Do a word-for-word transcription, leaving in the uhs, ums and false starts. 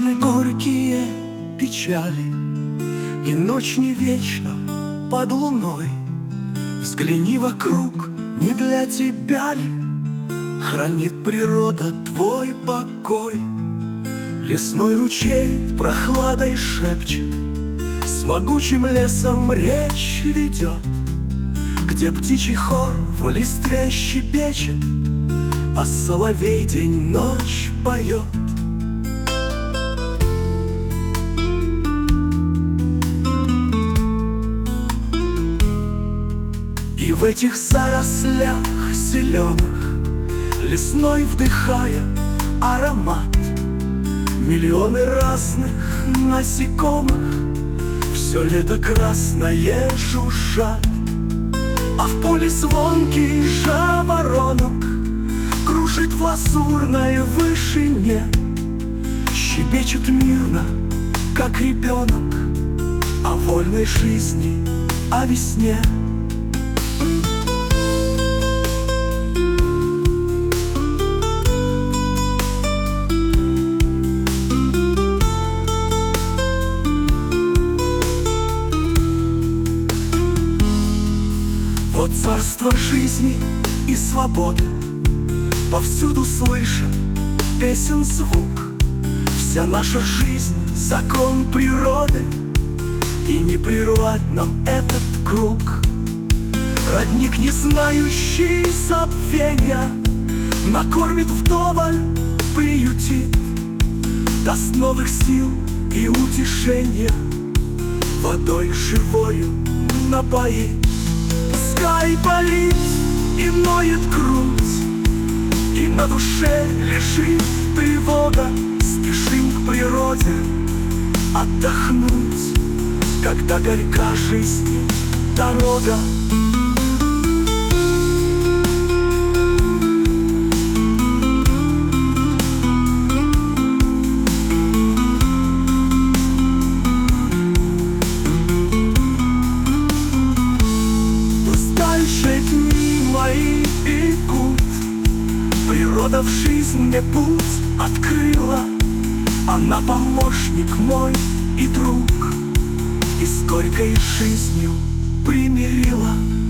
Вечны горькие печали, и ночь не вечна под луной. Взгляни вокруг, не для тебя ли хранит природа твой покой? Лесной ручей прохладой шепчет, с могучим лесом речь ведет, где птичий хор в листве щебечет, а соловей день-ночь поет. И в этих зарослях зеленых, лесной вдыхая аромат, миллионы разных насекомых все лето красное жужжат. А в поле звонкий жаворонок кружит в лазурной вышине, щебечет мирно, как ребенок, о вольной жизни, о весне. Вот царство жизни и свободы, повсюду слышен песен звук. Вся наша жизнь — закон природы, и не прервать нам этот круг. Родник, не знающий забвения, накормит вдоволь, приютит, даст новых сил и утешения, водой живою напоит. Пускай болит и ноет грудь, и на душе лежит тревога, спешим к природе отдохнуть, когда горька жизни дорога. Мои бегут, природа в жизнь мне путь открыла, она помощник мой и друг, и с горькой жизнью примирила.